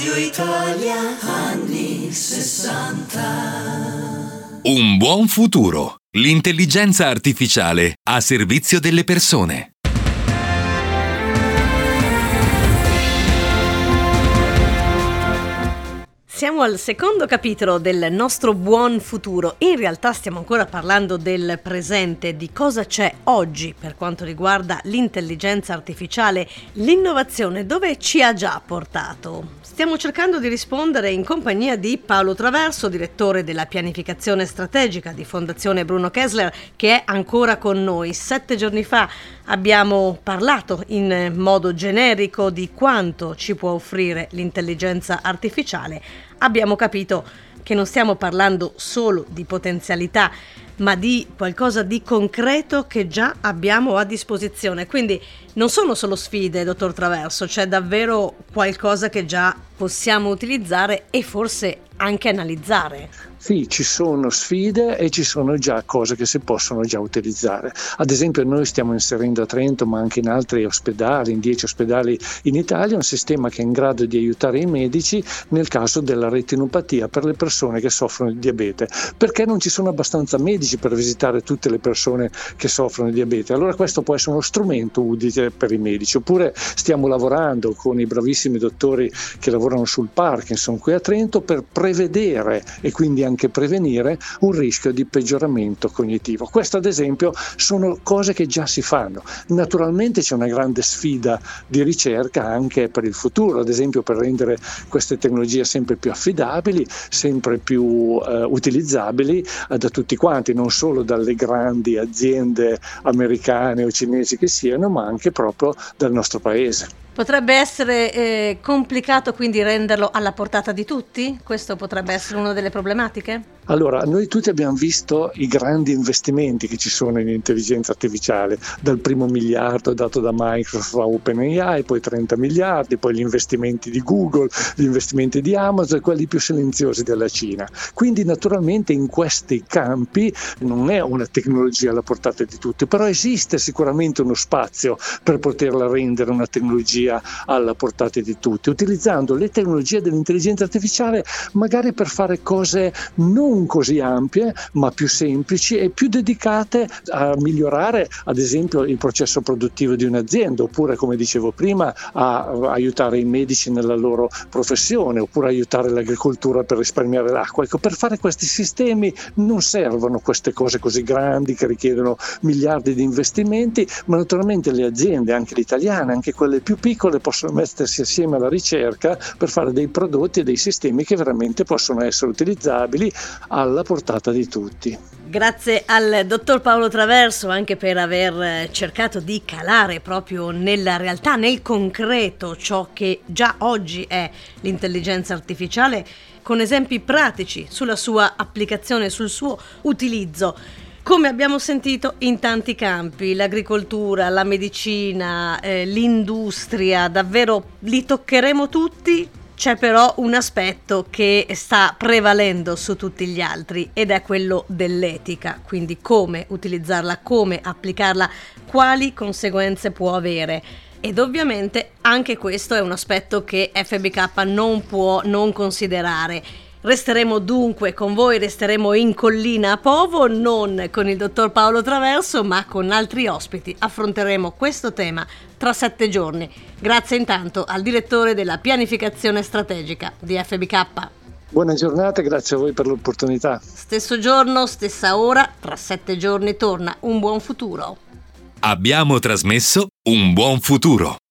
Radio Italia anni 60. Un buon futuro. L'intelligenza artificiale a servizio delle persone. Siamo al secondo capitolo del nostro buon futuro. In realtà stiamo ancora parlando del presente, di cosa c'è oggi per quanto riguarda l'intelligenza artificiale, l'innovazione, dove ci ha già portato. Stiamo cercando di rispondere in compagnia di Paolo Traverso, direttore della pianificazione strategica di Fondazione Bruno Kessler, che è ancora con noi. 7 giorni fa abbiamo parlato in modo generico di quanto ci può offrire l'intelligenza artificiale. Abbiamo capito che non stiamo parlando solo di potenzialità, ma di qualcosa di concreto che già abbiamo a disposizione. Quindi non sono solo sfide, dottor Traverso, c'è davvero qualcosa che già possiamo utilizzare e forse anche analizzare. Sì, ci sono sfide e ci sono già cose che si possono già utilizzare. Ad esempio noi stiamo inserendo a Trento, ma anche in altri ospedali, in 10 ospedali in Italia, un sistema che è in grado di aiutare i medici nel caso della retinopatia per le persone che soffrono di diabete, perché non ci sono abbastanza medici per visitare tutte le persone che soffrono di diabete. Allora questo può essere uno strumento utile per i medici. Oppure stiamo lavorando con i bravissimi dottori che lavorano sul Parkinson qui a Trento per prevedere e quindi anche prevenire un rischio di peggioramento cognitivo. Questo ad esempio sono cose che già si fanno. Naturalmente c'è una grande sfida di ricerca anche per il futuro, ad esempio per rendere queste tecnologie sempre più affidabili, sempre più utilizzabili da tutti quanti, non solo dalle grandi aziende americane o cinesi che siano, ma anche proprio dal nostro paese. Potrebbe essere complicato quindi renderlo alla portata di tutti? Questo potrebbe essere una delle problematiche? Allora, noi tutti abbiamo visto i grandi investimenti che ci sono in intelligenza artificiale, dal primo miliardo dato da Microsoft a OpenAI, poi 30 miliardi, poi gli investimenti di Google, gli investimenti di Amazon e quelli più silenziosi della Cina. Quindi naturalmente in questi campi non è una tecnologia alla portata di tutti, però esiste sicuramente uno spazio per poterla rendere una tecnologia alla portata di tutti, utilizzando le tecnologie dell'intelligenza artificiale magari per fare cose non così ampie, ma più semplici e più dedicate a migliorare ad esempio il processo produttivo di un'azienda, oppure come dicevo prima a aiutare i medici nella loro professione, oppure aiutare l'agricoltura per risparmiare l'acqua. Ecco, per fare questi sistemi non servono queste cose così grandi che richiedono miliardi di investimenti, ma naturalmente le aziende, anche le italiane, anche quelle più piccole, possono mettersi assieme alla ricerca per fare dei prodotti e dei sistemi che veramente possono essere utilizzabili alla portata di tutti. Grazie al dottor Paolo Traverso anche per aver cercato di calare proprio nella realtà, nel concreto, ciò che già oggi è l'intelligenza artificiale, con esempi pratici sulla sua applicazione, sul suo utilizzo. Come abbiamo sentito in tanti campi, l'agricoltura, la medicina, l'industria, davvero li toccheremo tutti. C'è però un aspetto che sta prevalendo su tutti gli altri ed è quello dell'etica, quindi come utilizzarla, come applicarla, quali conseguenze può avere. Ed ovviamente anche questo è un aspetto che FBK non può non considerare. Resteremo dunque con voi, resteremo in Collina a Povo, non con il dottor Paolo Traverso, ma con altri ospiti. Affronteremo questo tema tra 7 giorni. Grazie intanto al direttore della pianificazione strategica di FBK. Buona giornata e grazie a voi per l'opportunità. Stesso giorno, stessa ora, tra 7 giorni torna Un buon futuro. Abbiamo trasmesso Un buon futuro.